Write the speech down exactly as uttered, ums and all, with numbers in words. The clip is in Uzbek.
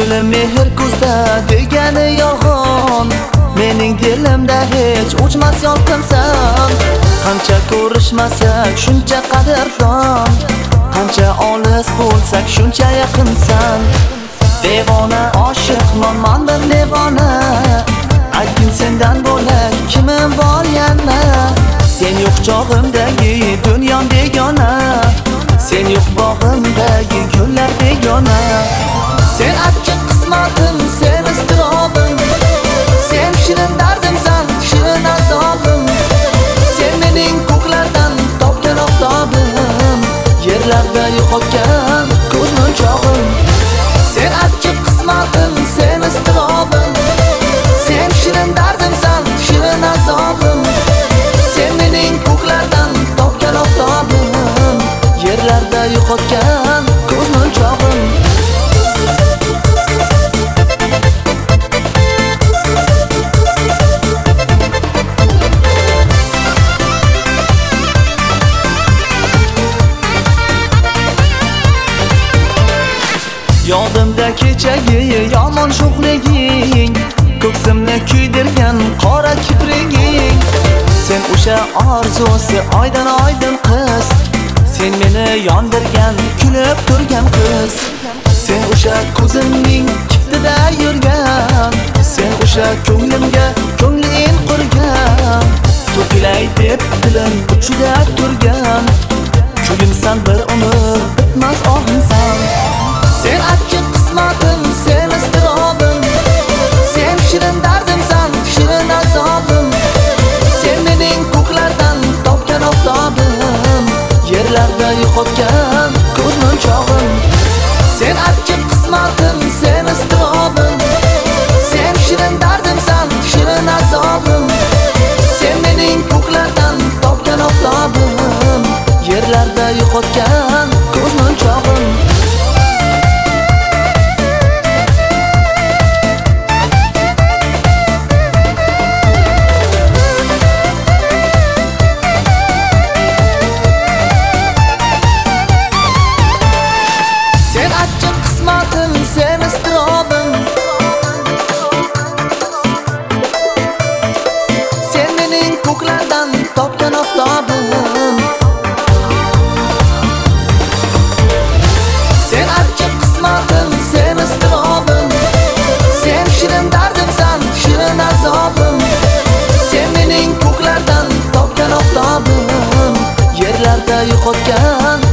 Ko'nglim mehr ko'zda degani yolg'on, mening dilimda hech o'chmas yolqinsan. Qancha ko'rishmasak shuncha qadrdon, qancha olis bo'lsak shuncha yaqinsan. Devona oshiq manman devona, aytgin sendan bo'lak kimim bor yana. Sen yo'q chog'imdagi dunyom begona, sen yo'q bog'imdagi gullar begona. Sen achchiq qismatim, sen iztirobim, sen shirin dardimsan, shirin azobim. Sen mening ko'klardan topgan oftobim, yerlarda yo'qotgan ko'z munchog'im. Sen achchiq qismatim, sen iztirobim, sen shirin dardimsan, shirin azobim. Sen mening ko'klardan topgan oftobim, yerlarda yo'qotgan ko'z munchog'im. Yodimda kechagi yomon sho'xliging, ko'ksimni kuydirgan qora kipriging. Sen o'sha orzusi oydin oydin qiz, sen meni yondirgan kulib turgan qiz. Sen o'sha ko'zimning kiftida yurgan, sen o'sha ko'nglimga ko'ngling qurgan. To'kilay deb dilim uchida turgan, kuyimsan bir umr bitmas ohimsan. Sen achchiq qismatim, sen iztirobim, sen shirin dardimsan, shirin azobim. Sen mening ko'klardan topgan oftobim, yerlarda yo'qotgan ko'z munchog'im. Sen achchiq qismatim, sen iztirobim, sen shirin dardimsan, shirin azobim. Sen mening ko'klardan topgan oftobim, yerlarda yo'qotgan ko'z munchog'im. Sen achchiq qismatim, sen iztirobim, sen mening ko'klardan topgan oftobim. Sen achchiq qismatim, sen iztirobim, sen shirin dardimsan, shirin azobim. Sen mening ko'klardan topgan oftobim, yerlarda yo'qotgan